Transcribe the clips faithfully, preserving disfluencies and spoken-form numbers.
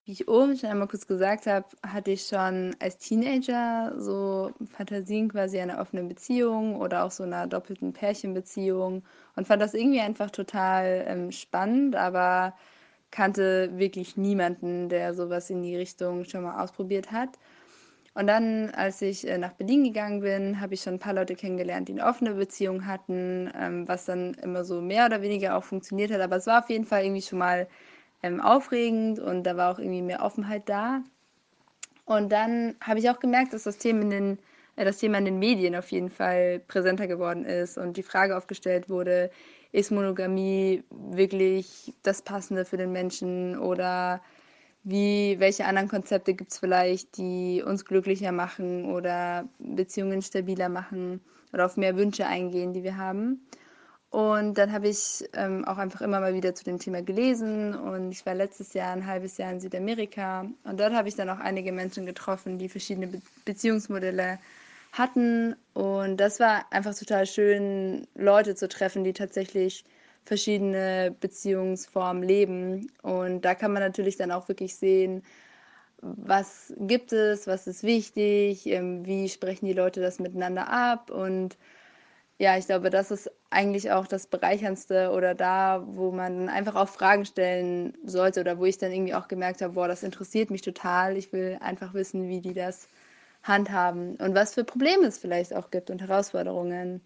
Wie ich oben schon einmal kurz gesagt habe, hatte ich schon als Teenager so Fantasien quasi einer offenen Beziehung oder auch so einer doppelten Pärchenbeziehung und fand das irgendwie einfach total ähm, spannend, aber kannte wirklich niemanden, der sowas in die Richtung schon mal ausprobiert hat. Und dann, als ich äh, nach Berlin gegangen bin, habe ich schon ein paar Leute kennengelernt, die eine offene Beziehung hatten, ähm, was dann immer so mehr oder weniger auch funktioniert hat. Aber es war auf jeden Fall irgendwie schon mal ähm, aufregend und da war auch irgendwie mehr Offenheit da. Und dann habe ich auch gemerkt, dass das Thema in den, äh, das Thema in den Medien auf jeden Fall präsenter geworden ist und die Frage aufgestellt wurde, ist Monogamie wirklich das Passende für den Menschen oder wie, welche anderen Konzepte gibt es vielleicht, die uns glücklicher machen oder Beziehungen stabiler machen oder auf mehr Wünsche eingehen, die wir haben. Und dann habe ich ähm, auch einfach immer mal wieder zu dem Thema gelesen und ich war letztes Jahr ein halbes Jahr in Südamerika und dort habe ich dann auch einige Menschen getroffen, die verschiedene Be Beziehungsmodelle hatten und das war einfach total schön, Leute zu treffen, die tatsächlich verschiedene Beziehungsformen leben und da kann man natürlich dann auch wirklich sehen, was gibt es, was ist wichtig, ähm, wie sprechen die Leute das miteinander ab und ja, ich glaube, das ist eigentlich auch das Bereicherndste oder da, wo man einfach auch Fragen stellen sollte oder wo ich dann irgendwie auch gemerkt habe, boah, das interessiert mich total. Ich will einfach wissen, wie die das handhaben und was für Probleme es vielleicht auch gibt und Herausforderungen.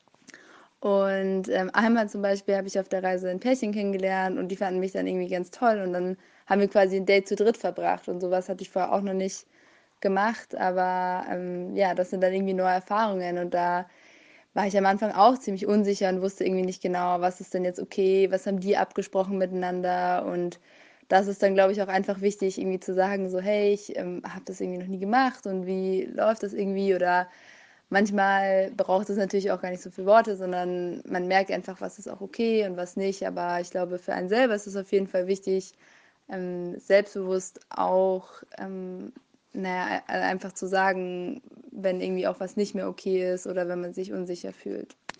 Und ähm, einmal zum Beispiel habe ich auf der Reise ein Pärchen kennengelernt und die fanden mich dann irgendwie ganz toll und dann haben wir quasi ein Date zu dritt verbracht und sowas hatte ich vorher auch noch nicht gemacht, aber ähm, ja, das sind dann irgendwie neue Erfahrungen und da war ich am Anfang auch ziemlich unsicher und wusste irgendwie nicht genau, was ist denn jetzt okay, was haben die abgesprochen miteinander und das ist dann, glaube ich, auch einfach wichtig, irgendwie zu sagen, so, hey, ich ähm, habe das irgendwie noch nie gemacht und wie läuft das irgendwie oder manchmal braucht es natürlich auch gar nicht so viele Worte, sondern man merkt einfach, was ist auch okay und was nicht, aber ich glaube, für einen selber ist es auf jeden Fall wichtig, ähm, selbstbewusst auch, ähm, naja, einfach zu sagen, wenn irgendwie auch was nicht mehr okay ist oder wenn man sich unsicher fühlt.